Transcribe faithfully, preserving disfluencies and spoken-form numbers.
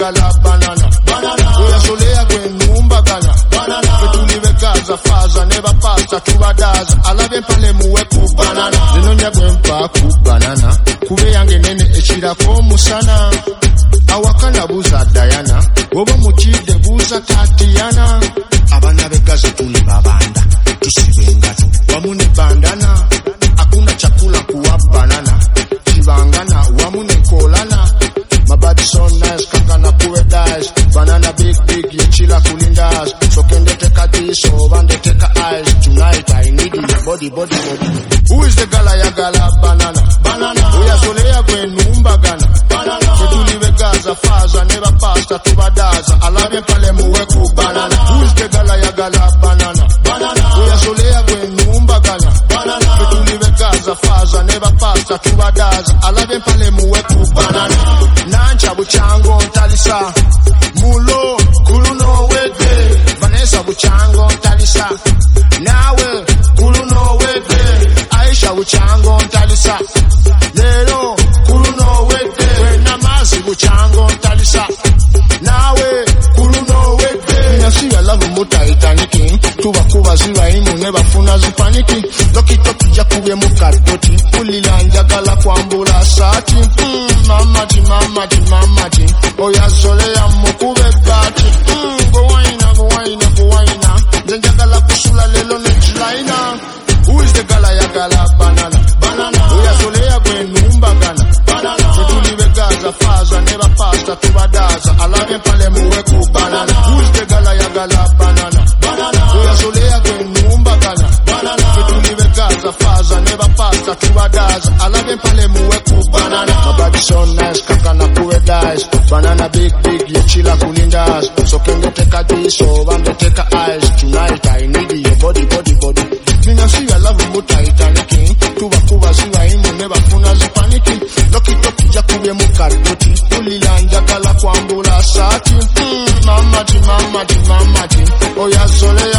yagala banana banana oya solea gwenumba gana banana betulive gaza faza never pasta tubadaza alabe pale muwe ku banana lino nyagwempa ku banana kube yange nene echira ko musana awakana buza Diana wobo muchide buza Tatiana abana begaza tuli babanda tusibenga wamune bandana hakuna chakula kuwa banana kibangana wamune kolana mabadi so nice kakana kuwe dice banana big big yechila kulindas so kende teka this so bande teka eyes tonight I need your body body body. Who is the gala ya gala banana banana oya solea gwenumba gana banana betulive gaza faza never pasta tubadaza alabe pale muwe ku banana. Who is the gala ya gala banana banana oya solea gwenumba gana banana betulive gaza faza never pasta tubadaza alabe pale muwe ku banana. Nancha buchango talisa mulo kuluno wede Vanessa buchango talisa nawe kuluno wede Aisha buchango talisa lero kuluno wede Namasi buchango talisa nawe kuluno wede. Mina siya love mu Titanic tuba kuba ziba imu neba funa zipaniki lokito kija kuwe mu kadoti ulilanja gala kwambula sati mm, mama di mama di mama di oya solea mukube kati mm, go waina go waina go waina zenja gala kusula lelo nejilaina. Who is the gala ya gala banana banana oya solea gwenumba gana banana betulive gaza faza never pasta tubadaza alabe pale muwe ku banana. Who is the gala ya gala banana banana oya solea gwenumba gana banana betulive gaza faza never pasta tubadaza alabe pale muwe ku banana. Mabadi so nice kakana kuwe dice banana big big yechila kulindas so kende teka this so bande teka eyes tonight I need your body body body. Mina siya love mu Titanic tuba kuba siwa imu neba funa zipaniki lokito kija kuwe mu kadoti ulilanja gala kwambula sati mm, mama di mama di mama di oya solea